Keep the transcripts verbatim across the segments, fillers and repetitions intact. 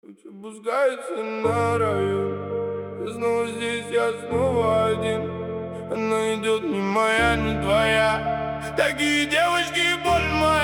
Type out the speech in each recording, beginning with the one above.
Опускается на район. Я снова здесь, я снова один. Она идет не моя, не твоя. Такие девочки, боль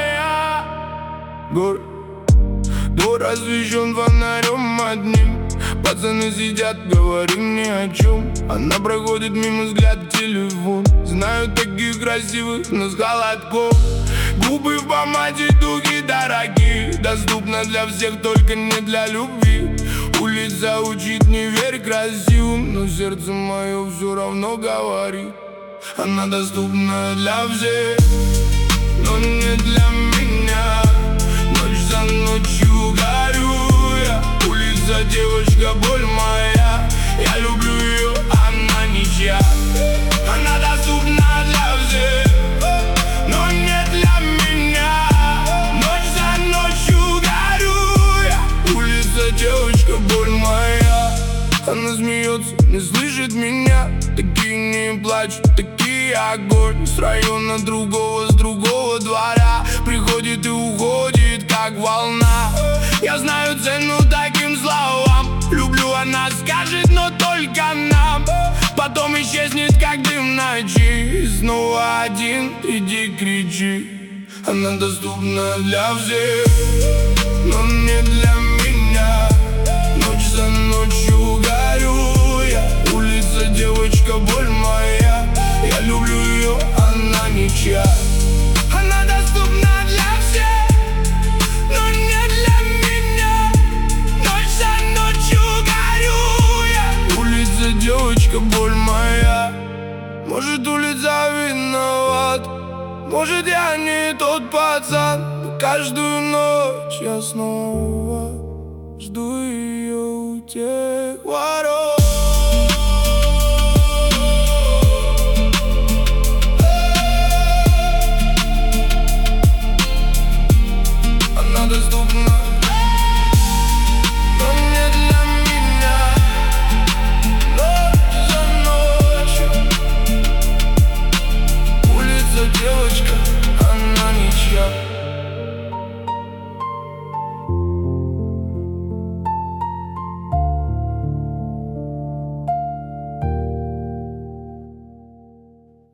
моя. Город, двор освещен фонарем одним. Пацаны сидят, говорим ни о чем. Она проходит мимо, взгляд в телефон. Знаю таких красивых, но с холодком. Губы в помаде, дуги дорогие. Доступно для всех, только не для любви. Улица учит, не верь красивым, но сердце мое все равно говорит. Она доступна для всех, но не для меня. Ночь за ночью горю я. Улица, девочка, боль моя. Я люблю ее, она ничья. Она доступна для всех, но не для меня. Ночь за ночью горю я. Улица, девочка, боль моя. Она смеется, не слышит меня. Такие не плачут, такие огонь. С района другого, с другого двора. Приходит и уходит, как волна. Я знаю цену таким словам. Люблю, она скажет, но только нам. Потом исчезнет, как дым в ночи. И снова один, иди кричи. Она доступна для всех, но не для меня. Ночь за ночью горю я. Улица, девочка, боль моя. Я люблю ее, она ничья. Она доступна для всех, но не для меня. Ночь за ночью горю я. Улица, девочка, боль моя. Может, улица виноват, может, я не тот пацан. Но каждую ночь я снова жду ее у тебя.